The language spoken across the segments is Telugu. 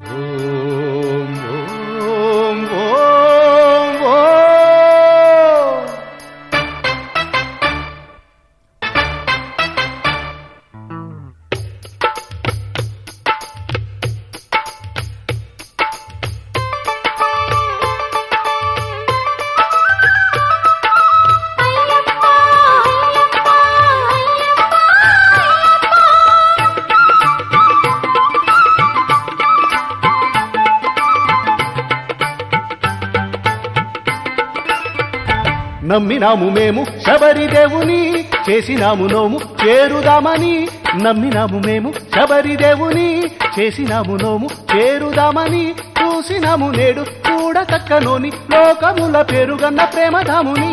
ఓం ఓం ఓం ఓం. నమ్మినాము మేము శబరిదేవుని, చేసినాము నోము చేరుదామని. నమ్మినాము మేము శబరిదేవుని, చేసినాము నోము చేరుదామని. చూసినాము నేడు చూడతక్కనోని లోకముల పేరుగన్న ప్రేమధాముని.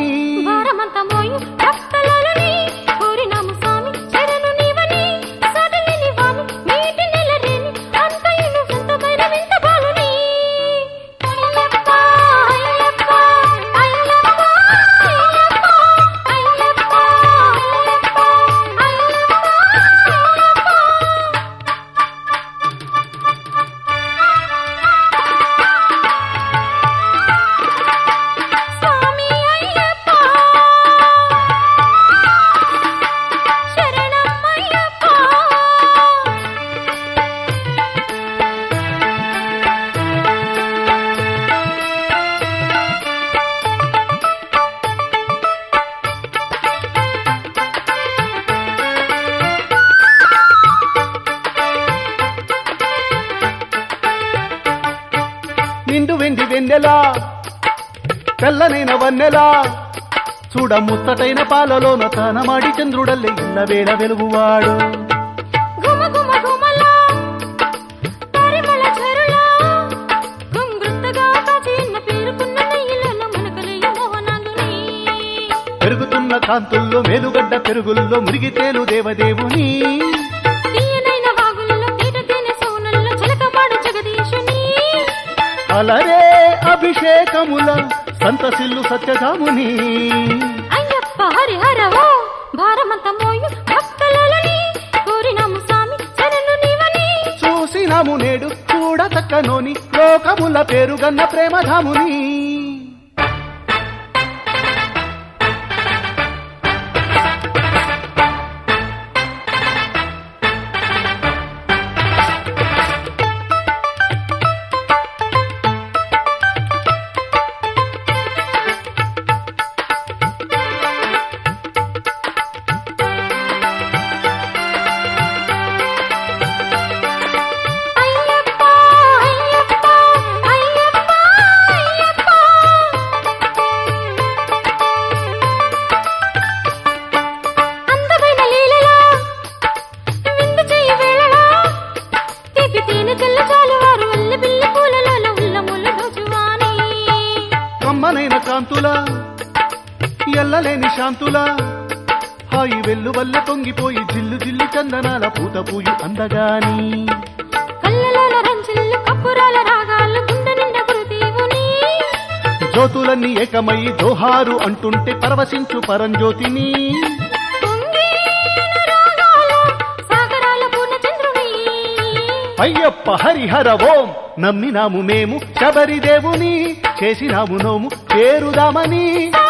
నిండు వెండి వెన్నెలా తెల్లనైన వన్నెలా, చూడ ముత్తటైన పాలలోన తానమాడి చంద్రుడల్లే ఇళ్ళవేళ వెలుగువాడు. పెరుగుతున్న కాంతుల్లో మేలుగడ్డ పెరుగుల్లో మురిగితేలు దేవదేవుని. అలరే అభిషేకముల సంతసిల్లు సత్యధాముని. అయ్యప్ప హరిహరవో భారమంత మోయు భక్తులని కోరినాము స్వామి శరణు నీవని. చూసినాము నేడు చూడతక్కనోని లోకముల పేరుగన్న ప్రేమధాముని. కమ్మనైన కాంతుల ఎల్లలేని శాంతుల హాయి వెల్లు వల్ల తొంగిపోయి జిల్లు జిల్లు చందనాల పూత పూయి అందగాని. జ్యోతులన్నీ ఏకమై జోహారు అంటుంటే పరవశించు పరంజ్యోతిని. అయ్యప్ప హరిహర ఓం నమ్మినాము మేము శబరిదేవుని, చేసినాము నోము చేరుదామని.